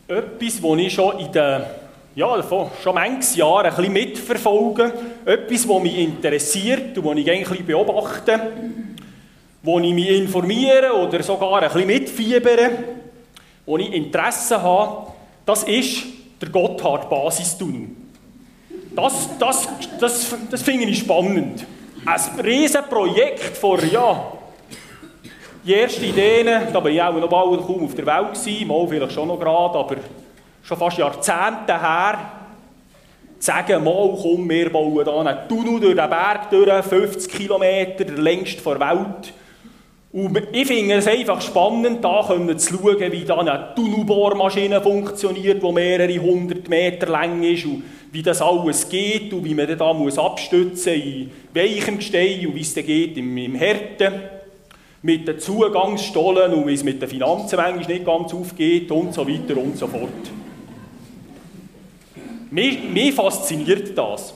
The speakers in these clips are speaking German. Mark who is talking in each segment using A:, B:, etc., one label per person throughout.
A: etwas, das ich schon in den, schon manches Jahr ein bisschen mitverfolge, etwas, das mich interessiert und das ich ein bisschen beobachte, wo ich mich informiere oder sogar ein bisschen mitfiebere, wo ich Interesse habe, das ist der Gotthard-Basistunnel. Das finde ich spannend. Ein Riesenprojekt vor, die ersten Ideen, da war ich auch noch bald kaum auf der Welt gewesen, mal vielleicht schon noch gerade, aber schon fast Jahrzehnte her, zu sagen, mal komm, wir bauen hier einen Tunnel durch den Berg durch, 50 Kilometer, der längste der Welt. Und ich finde es einfach spannend, da zu schauen, wie da eine Tunnelbohrmaschine funktioniert, die mehrere 100 Meter lang ist und wie das alles geht und wie man da abstützen muss in weichem Gestein und wie es dann geht im Härten. Mit den Zugangsstollen und wie es mit den Finanzen manchmal nicht ganz aufgeht und so weiter und so fort. Mich fasziniert das.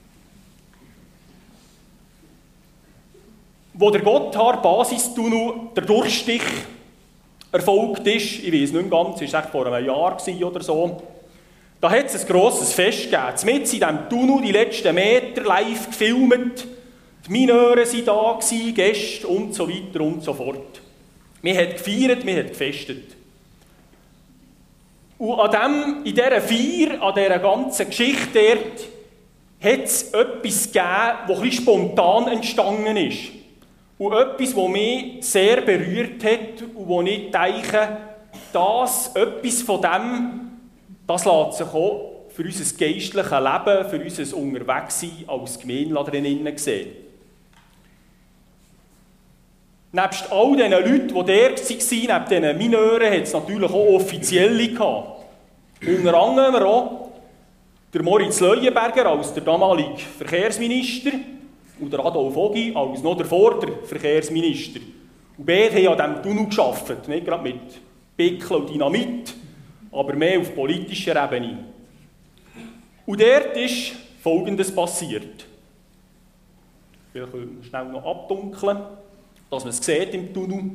A: Wo der Gotthard-Basistunnel, der Durchstich, erfolgt ist, ich weiß nicht mehr ganz, es war vor einem Jahr oder so, da hat es ein grosses Fest gegeben. Mitten in diesem Tunnel, die letzten Meter live gefilmt, die Mineure waren da, Gäste und so weiter und so fort. Wir haben gefeiert, wir haben gefestet. Und in dieser Feier, an dieser ganzen Geschichte dort, hat es etwas gegeben, das ein bisschen spontan entstanden ist. Und etwas, das mich sehr berührt hat und wo ich denke, etwas von dem, das lässt sich auch für unser geistliches Leben, für unser Unterwegssein als Gemeinde drinnen sehen. Nebst all diesen Leuten, die dort waren, neben diesen Mineuren, hat es natürlich auch Offizielle gehabt. Unter anderem auch der Moritz Leuenberger als der damalige Verkehrsminister und der Adolf Ogi als noch der Vorderverkehrsminister. Und beide haben an diesem Tunnel gearbeitet, nicht gerade mit Pickel und Dynamit, aber mehr auf politischer Ebene. Und dort ist Folgendes passiert. Vielleicht können wir schnell noch abdunkeln, dass man es sieht im Tunnel.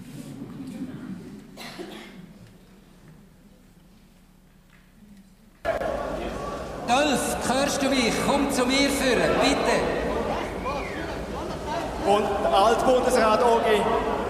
B: Dolf, hörst du mich? Komm zu mir führen, bitte.
C: Und der Altbundesrat Ogi.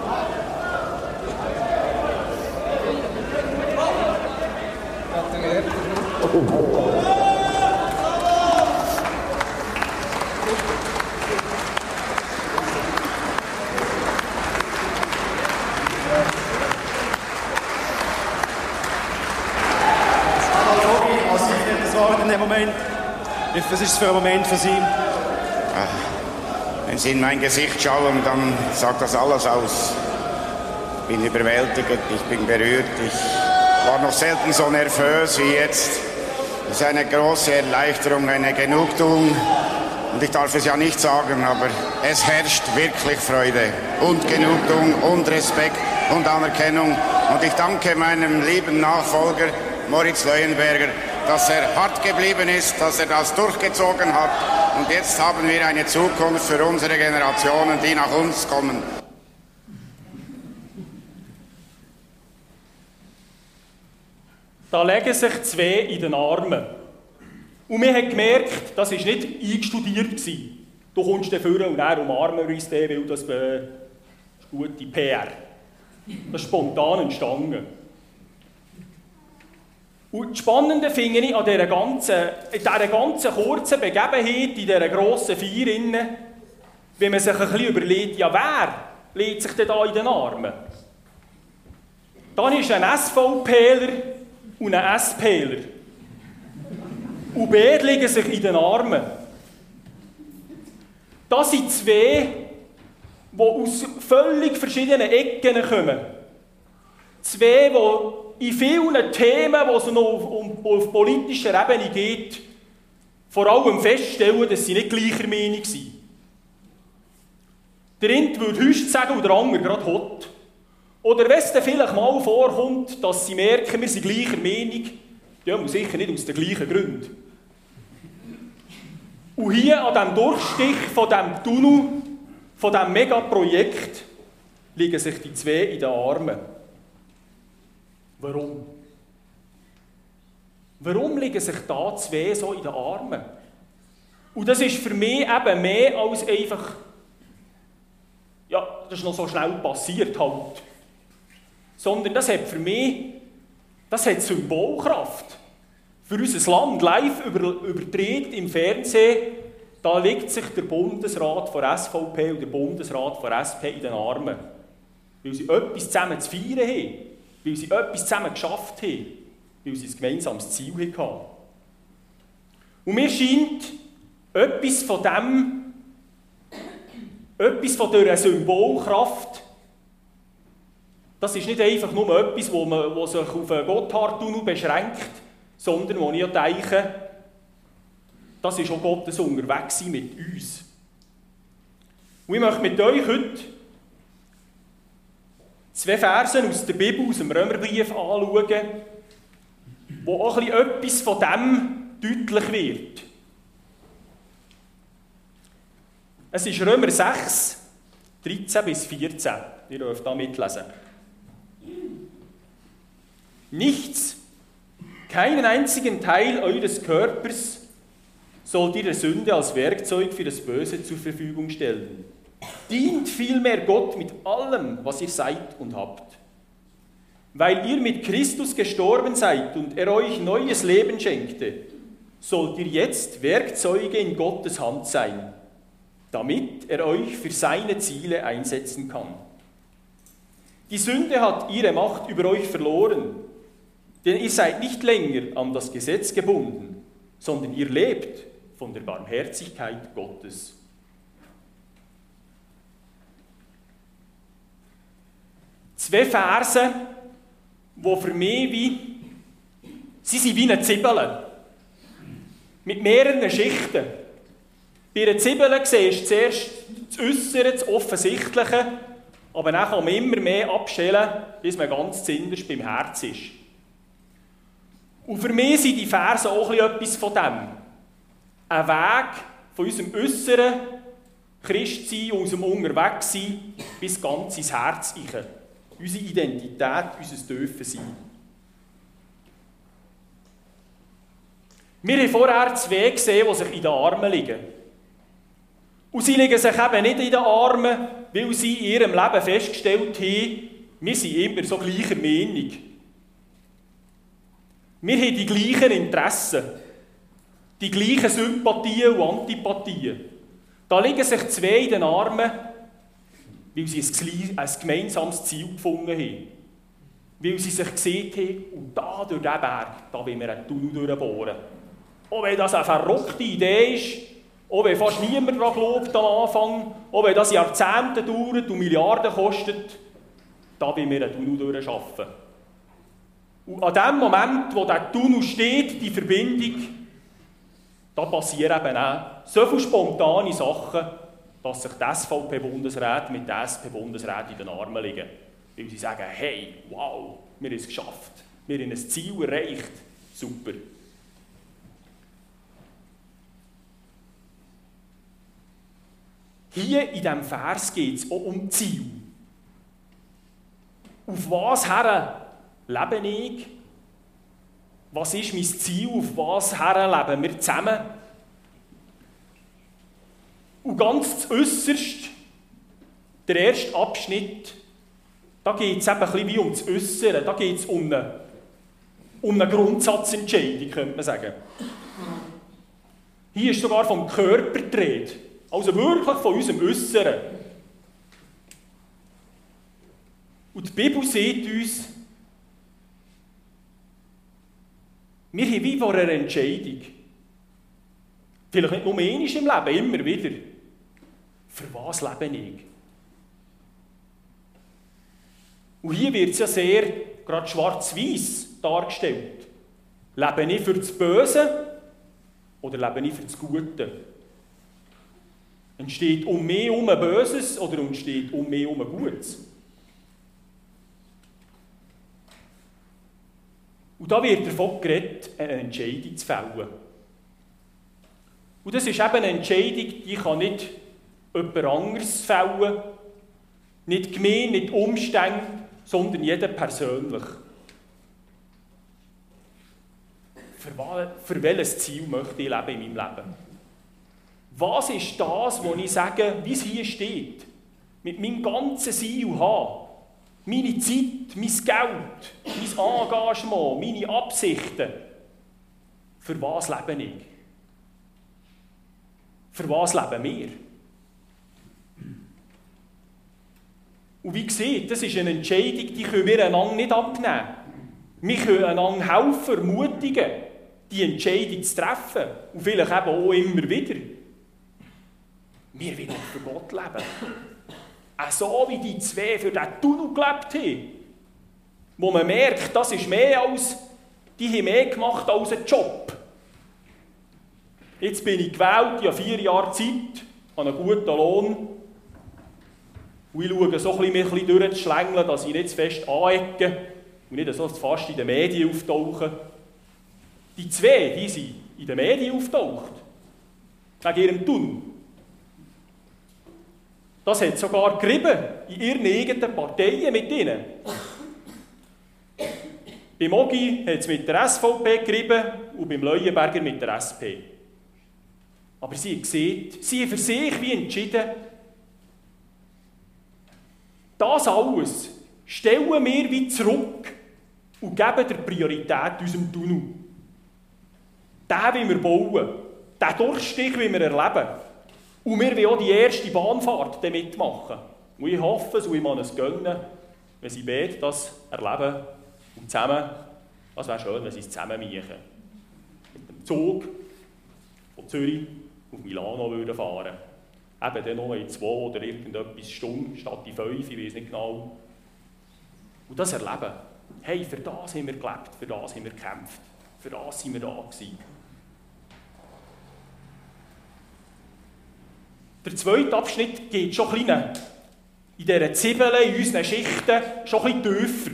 C: Was ist es für ein Moment für Sie?
D: Wenn Sie in mein Gesicht schauen, dann sagt das alles aus. Ich bin überwältigt, ich bin berührt, ich war noch selten so nervös wie jetzt. Es ist eine große Erleichterung, eine Genugtuung. Und ich darf es ja nicht sagen, aber es herrscht wirklich Freude und Genugtuung und Respekt und Anerkennung. Und ich danke meinem lieben Nachfolger Moritz Leuenberger, dass er hart geblieben ist, dass er das durchgezogen hat. Und jetzt haben wir eine Zukunft für unsere Generationen, die nach uns kommen.
A: Da legen sich zwei in den Armen. Und wir haben gemerkt, das war nicht eingestudiert. Du kommst dann vor und dann umarmen wir uns den, weil das ist gute PR. Das ist spontan entstanden. Und das Spannende finde ich an dieser ganzen kurzen Begebenheit, in dieser grossen Feier, wenn man sich ein bisschen überlegt, ja, wer legt sich denn da in den Armen? Dann ist ein SVPler und ein SPler. Und beide liegen sich in den Armen. Das sind zwei, die aus völlig verschiedenen Ecken kommen. Zwei, die in vielen Themen, wo es noch auf politischer Ebene geht, vor allem feststellen, dass sie nicht gleicher Meinung sind. Der eine würde Hüst sagen und der andere gerade Hott. Oder wenn es dann vielleicht mal vorkommt, dass sie merken, wir sind gleicher Meinung, ja, sicher nicht aus den gleichen Gründen. Und hier an diesem Durchstich von diesem Tunnel, von diesem Megaprojekt, liegen sich die zwei in den Armen. Warum? Warum liegen sich da zwei so in den Armen? Und das ist für mich eben mehr als einfach, ja, das ist noch so schnell passiert halt. Sondern das hat für mich, das hat Symbolkraft. Für unser Land live übertragen im Fernsehen, da liegt sich der Bundesrat von SVP und der Bundesrat von SP in den Armen. Weil sie etwas zusammen zu feiern haben, weil sie etwas zusammen geschafft haben, weil sie ein gemeinsames Ziel hatten. Und mir scheint, etwas von dieser Symbolkraft, das ist nicht einfach nur etwas, wo sich auf einen Gotthardtunnel beschränkt, sondern wo ich denke, das ist auch Gottes Unterwegssein mit uns. Und ich möchte mit euch heute 2 Versen aus der Bibel, aus dem Römerbrief anschauen, wo auch etwas von dem deutlich wird. Es ist Römer 6, 13 bis 14. Ihr dürft da mitlesen. Nichts, keinen einzigen Teil eures Körpers sollt ihr der Sünde als Werkzeug für das Böse zur Verfügung stellen. Dient vielmehr Gott mit allem, was ihr seid und habt. Weil ihr mit Christus gestorben seid und er euch neues Leben schenkte, sollt ihr jetzt Werkzeuge in Gottes Hand sein, damit er euch für seine Ziele einsetzen kann. Die Sünde hat ihre Macht über euch verloren, denn ihr seid nicht länger an das Gesetz gebunden, sondern ihr lebt von der Barmherzigkeit Gottes. Zwei Verse, die für mich sie sind wie eine Zwiebel, mit mehreren Schichten. Bei einer Zwiebel siehst du zuerst das Äußere, das Offensichtliche, aber dann kann man immer mehr abstellen, bis man ganz zuinterst beim Herz ist. Und für mich sind die Verse auch etwas von dem. Ein Weg von unserem äußeren Christsein, unserem Unterwegssein, bis ganz ins Herz hinein. Unsere Identität, unser Dürfensein. Wir haben vorher 2 gesehen, die sich in den Armen liegen. Und sie liegen sich eben nicht in den Armen, weil sie in ihrem Leben festgestellt haben, wir sind immer so gleicher Meinung. Wir haben die gleichen Interessen, die gleichen Sympathien und Antipathien. Da liegen sich 2 in den Armen, weil sie ein gemeinsames Ziel gefunden haben. Weil sie sich gesehen haben, und da durch diesen Berg, da wollen wir einen Tunnel durchbohren. Auch wenn das eine verrückte Idee ist, auch wenn fast niemand daran glaubt am Anfang, auch wenn das Jahrzehnte dauert und Milliarden kostet, da wollen wir einen Tunnel durchschaffen. Und an dem Moment, wo der Tunnel steht, die Verbindung, da passieren eben auch so viele spontane Sachen, dass sich die SVP-Bundesräte mit den SP-Bundesräten in den Armen liegen. Weil sie sagen, hey, wow, wir haben es geschafft, wir haben ein Ziel erreicht, super. Hier in diesem Vers geht es auch um Ziel. Auf was her lebe ich? Was ist mein Ziel? Auf was her leben wir zusammen? Und ganz zuäusserst, der erste Abschnitt, da geht es eben ein bisschen wie um das Äußere, da geht es um eine Grundsatzentscheidung, könnte man sagen. Hier ist sogar vom Körper die Rede, also wirklich von unserem Äußeren. Und die Bibel sagt uns, wir haben wie vor einer Entscheidung. Vielleicht nicht nur einmal im Leben, immer wieder. Für was lebe ich? Und hier wird es ja sehr, gerade schwarz-weiß dargestellt. Lebe ich für das Böse oder lebe ich für das Gute? Entsteht um mich herum ein Böses oder entsteht um mich herum ein Gutes? Und da wird davon geredet, eine Entscheidung zu fällen. Und das ist eben eine Entscheidung, die kann nicht jemand anderes fällen, nicht die Gemeinde, nicht die Umstände, sondern jeder persönlich. für welches Ziel möchte ich leben in meinem Leben? Was ist das, wo ich sage, wie es hier steht, mit meinem ganzen Sein und Haben, meine Zeit, mein Geld, mein Engagement, meine Absichten, für was lebe ich? Für was leben wir? Und wie gesagt, das ist eine Entscheidung, die können wir einander nicht abnehmen. Wir können einander helfen, ermutigen, die Entscheidung zu treffen. Und vielleicht eben auch immer wieder. Wir wollen für Gott leben. Auch so wie die zwei für diesen Tunnel gelebt haben. Wo man merkt, das ist mehr als, die haben mehr gemacht als ein Job. Jetzt bin ich gewählt, ich habe 4 Jahre Zeit, habe einen guten Lohn. Und ich schaue so ein bisschen durchzuschlängeln, dass ich nicht zu fest anecke und nicht so fast in den Medien auftauche. Die zwei, die sind in den Medien auftaucht. Wegen ihrem Tunnel. Das hat sogar gerieben in ihren eigenen Parteien mit ihnen. Beim Ogi hat es mit der SVP gerieben und beim Leuenberger mit der SP. Aber sie haben gesehen, sie haben für sich wie entschieden, das alles stellen wir wie zurück und geben der Priorität unserem Tunnel. Den wollen wir bauen, den Durchstich wollen wir erleben. Und wir wollen auch die erste Bahnfahrt damit machen. Und ich hoffe es und ich kann es gönnen, wenn sie beide das erleben und zusammen, das wäre schön, wenn sie es zusammen machen. Mit dem Zug von Zürich auf Milano würden fahren. Eben dann noch in 2 oder irgendetwas Stunden statt in 5, ich weiß nicht genau. Und das erleben. Hey, für das haben wir gelebt, für das haben wir gekämpft, für das sind wir da gewesen. Der zweite Abschnitt geht schon ein bisschen in dieser Zwiebeln, in unseren Schichten, schon ein bisschen tiefer.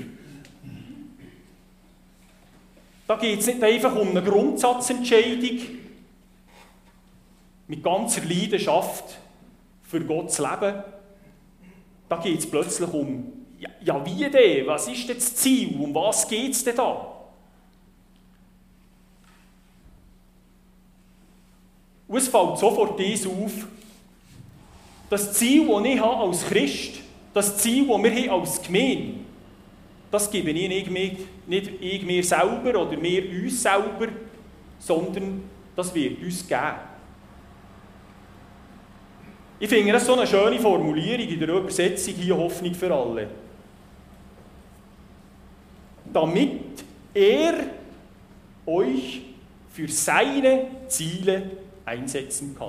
A: Da geht es nicht einfach um eine Grundsatzentscheidung, mit ganzer Leidenschaft für Gott zu leben. Da geht es plötzlich um, ja wie denn? Was ist denn das Ziel? Um was geht es denn da? Und es fällt sofort dies auf, das Ziel, das ich habe als Christ, das Ziel, das wir haben als Gemeinde, das gebe ich nicht ich mir selber oder wir uns selber, sondern das wird uns geben. Ich finde das so eine schöne Formulierung in der Übersetzung hier, Hoffnung für alle. Damit er euch für seine Ziele einsetzen kann.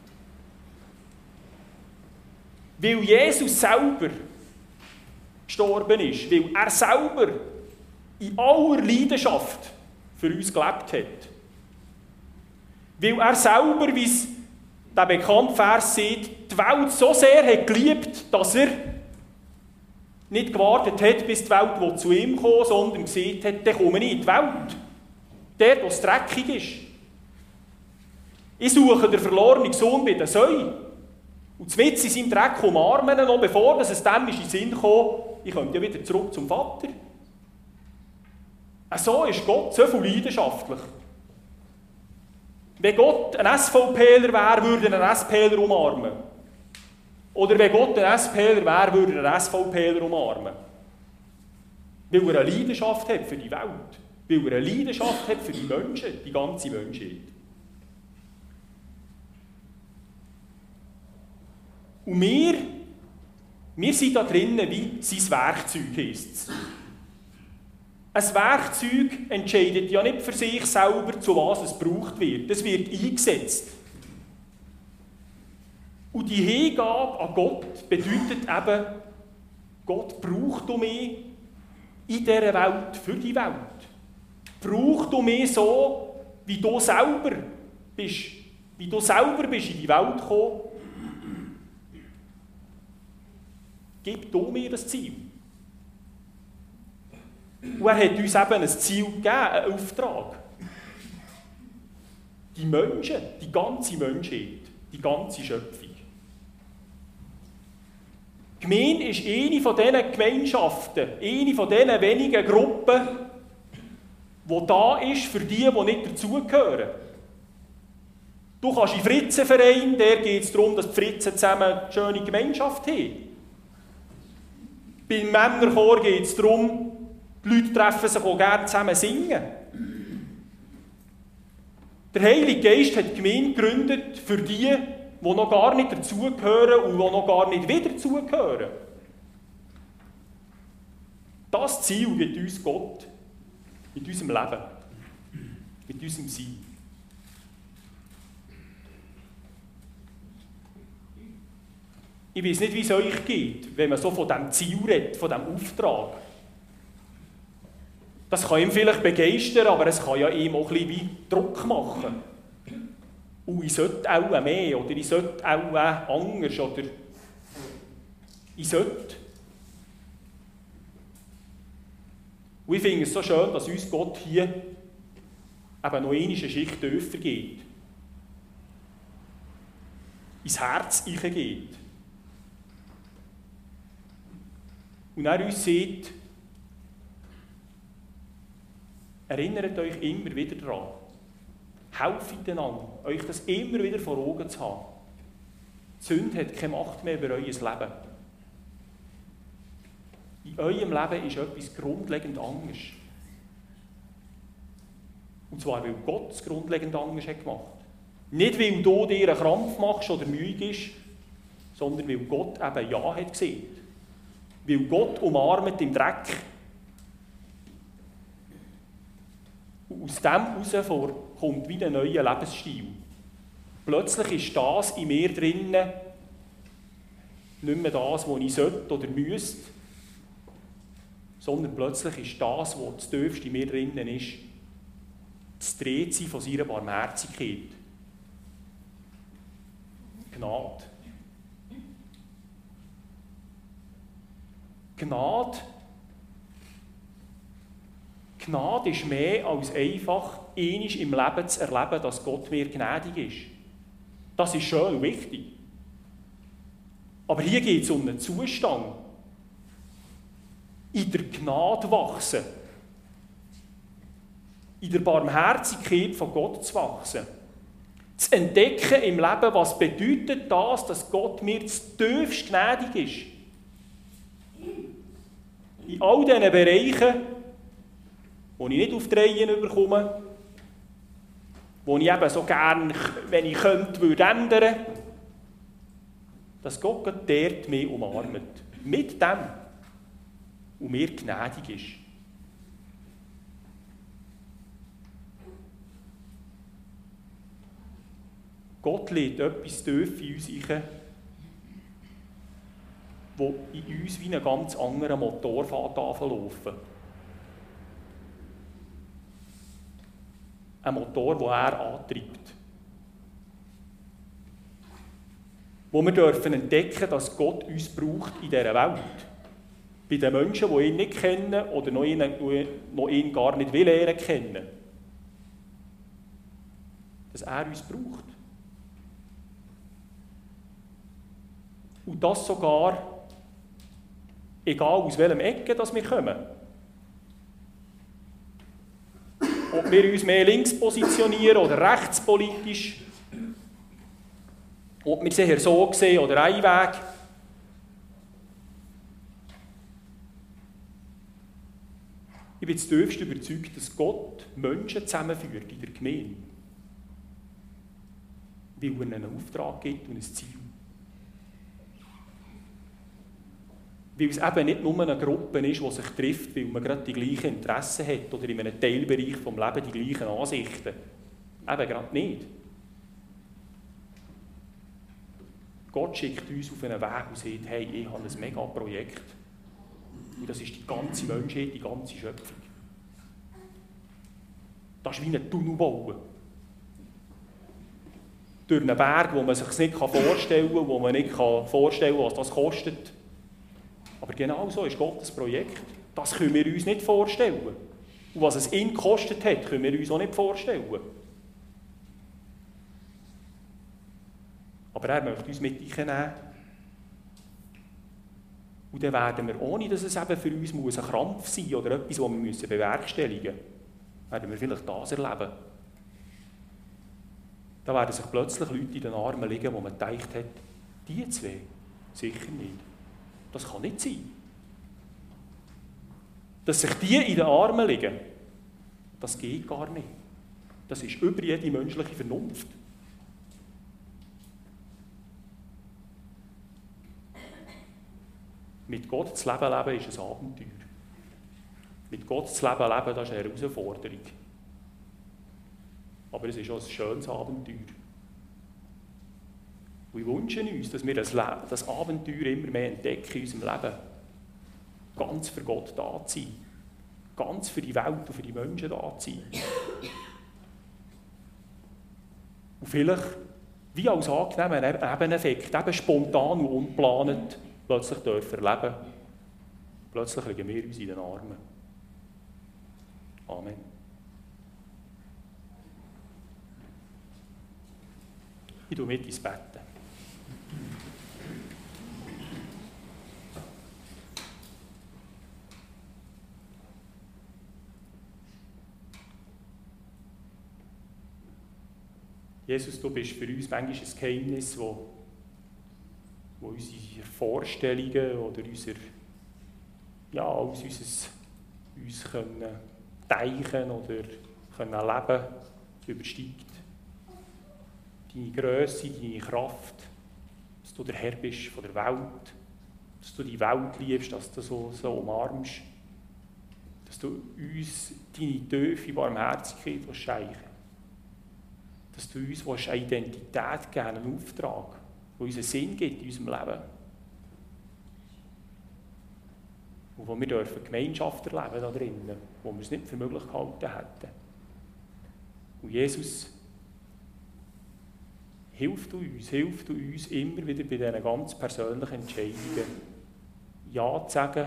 A: Weil Jesus selber gestorben ist, weil er selber in aller Leidenschaft für uns gelebt hat. Weil er selber, wie es der bekannte Vers sieht, die Welt so sehr hat geliebt, dass er nicht gewartet hat, bis die Welt zu ihm kommt, sondern gesagt hat, dann komme ich in die Welt. Dort, wo es dreckig ist. Ich suche den verlorenen Sohn bei den Säuen. Und mitten in seinem Dreck umarmen ihn, noch bevor es dem in den Sinn kam, ich könnte ja wieder zurück zum Vater. So ist Gott so viel leidenschaftlich. Wenn Gott ein SVPler wäre, würde er einen SPler umarmen. Oder wenn Gott ein SPler wäre, würde er einen SVPler umarmen. Weil er eine Leidenschaft hat für die Welt. Weil er eine Leidenschaft hat für die Menschen, die ganze Menschheit. Und wir sind da drinnen wie sein Werkzeug, heisst es. Ein Werkzeug entscheidet ja nicht für sich selber, zu was es gebraucht wird. Es wird eingesetzt. Und die Hingabe an Gott bedeutet eben, Gott braucht mich in dieser Welt, für die Welt. Braucht du mich so, wie du selber bist. Wie du selber bist in die Welt gekommen. Gib du mir das Ziel. Und er hat uns eben ein Ziel gegeben, einen Auftrag. Die Menschen, die ganze Menschheit, die ganze Schöpfung. Die Gemeinde ist eine von diesen Gemeinschaften, eine von diesen wenigen Gruppen, der da ist für die nicht dazugehören. Du kannst in den Fritzenverein, der geht es darum, dass die Fritzen zusammen eine schöne Gemeinschaft haben. Beim Männerchor geht es darum, die Leute treffen sich auch gerne zusammen singen. Der Heilige Geist hat die Gemeinde gegründet für die noch gar nicht dazugehören und die noch gar nicht wieder dazugehören. Das Ziel gibt uns Gott mit unserem Leben, mit unserem Sein. Ich weiß nicht, wie es euch geht, wenn man so von diesem Ziel redet, von diesem Auftrag. Das kann ihm vielleicht begeistern, aber es kann ja ihm auch ein bisschen wie Druck machen. Und ich sollte auch mehr, oder ich sollte auch anders, oder ich sollte. Und ich finde es so schön, dass uns Gott hier eben noch eine Schicht tiefer geht. Ins Herz hineingeht. Und er uns sagt, erinnert euch immer wieder daran. Helft einander, euch das immer wieder vor Augen zu haben. Die Sünde hat keine Macht mehr über euer Leben. In eurem Leben ist etwas grundlegend anders. Und zwar, weil Gott es grundlegend anders hat gemacht. Nicht, weil du dir einen Krampf machst oder müde bist, sondern weil Gott eben Ja hat gesehen. Weil Gott umarmt im Dreck. Und aus dem heraus kommt wieder ein neuer Lebensstil. Plötzlich ist das in mir drinnen nicht mehr das, was ich sollte oder müsste, sondern plötzlich ist das, was das Tiefste in mir drinnen ist, das Drehziehen von seiner Barmherzigkeit. Gnade. Gnade ist mehr als einfach, einmal im Leben zu erleben, dass Gott mir gnädig ist. Das ist schön und wichtig. Aber hier geht es um einen Zustand. In der Gnade wachsen. In der Barmherzigkeit von Gott zu wachsen. Zu entdecken im Leben, was bedeutet das, dass Gott mir zutiefst gnädig ist. In all diesen Bereichen, wo ich nicht auf die Reihe bekomme, wo ich eben so gerne, wenn ich könnte, würde ändern, dass Gott dort mich umarmt. Mit dem. Und mir gnädig ist. Gott lädt etwas tief in uns rein, wo in uns wie ein ganz anderer Motor laufen. Ein Motor, den er antreibt. Wo wir dürfen entdecken, dass Gott uns braucht in dieser Welt. Bei den Menschen, die ihn nicht kennen oder noch ihn gar nicht lernen kennen. Dass er uns braucht. Und das sogar, egal aus welchem Ecke wir kommen. Ob wir uns mehr links positionieren oder rechtspolitisch, ob wir es eher so sehen oder ein Weg. Ich bin zutiefst überzeugt, dass Gott Menschen zusammenführt in der Gemeinde. Weil er ihnen einen Auftrag gibt und ein Ziel. Weil es eben nicht nur eine Gruppe ist, die sich trifft, weil man gerade die gleichen Interessen hat oder in einem Teilbereich des Lebens die gleichen Ansichten. Eben gerade nicht. Gott schickt uns auf einen Weg und sagt, hey, ich habe ein mega Projekt. Und das ist die ganze Menschheit, die ganze Schöpfung. Das ist wie ein Tunnel bauen. Durch einen Berg, wo man sich nicht vorstellen kann, wo man nicht vorstellen kann, was das kostet. Aber genau so ist Gottes Projekt. Das können wir uns nicht vorstellen. Und was es ihn gekostet hat, können wir uns auch nicht vorstellen. Aber er möchte uns mit reinnehmen. Und dann werden wir, ohne dass es eben für uns ein Krampf sein muss oder etwas, das wir bewerkstelligen müssen, werden wir vielleicht das erleben. Da werden sich plötzlich Leute in den Armen liegen, wo man gedacht hat, die zwei, sicher nicht. Das kann nicht sein. Dass sich die in den Armen liegen, das geht gar nicht. Das ist über jede menschliche Vernunft. Mit Gott zu leben ist ein Abenteuer. Mit Gott zu leben, das ist eine Herausforderung. Aber es ist auch ein schönes Abenteuer. Und ich wünsche uns, dass wir das Abenteuer immer mehr entdecken in unserem Leben. Ganz für Gott da zu sein. Ganz für die Welt und für die Menschen da zu sein. Und vielleicht, wie als angenehmer Nebeneffekt, eben spontan und unplanend, plötzlich dürfen erleben. Plötzlich liegen wir uns in den Armen. Amen. Ich tue mit ins Betten. Jesus, du bist für uns manchmal ein Geheimnis, wo unsere Vorstellungen oder uns können denken oder können leben übersteigt. Deine Grösse, deine Kraft, dass du der Herr bist von der Welt, dass du die Welt liebst, dass du so umarmst, dass du uns deine tiefe Barmherzigkeit schenken, dass du uns eine Identität geben, einen Auftrag, der uns einen Sinn gibt in unserem Leben. Und wo wir dürfen Gemeinschaft erleben da drinnen, wo wir es nicht für möglich gehalten hätten. Und Jesus, hilf du uns immer wieder bei diesen ganz persönlichen Entscheidungen, Ja zu sagen,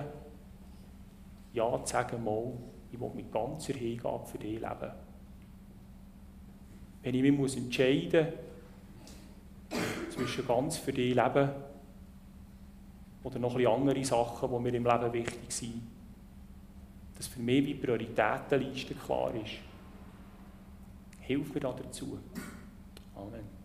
A: mal, ich will mit ganzer Hingabe für dich leben. Wenn ich mich entscheiden muss, zwischen ganz für dich leben oder noch ein bisschen andere Sachen, die mir im Leben wichtig sind, dass für mich die Prioritätenliste klar ist. Hilf mir dazu. Amen.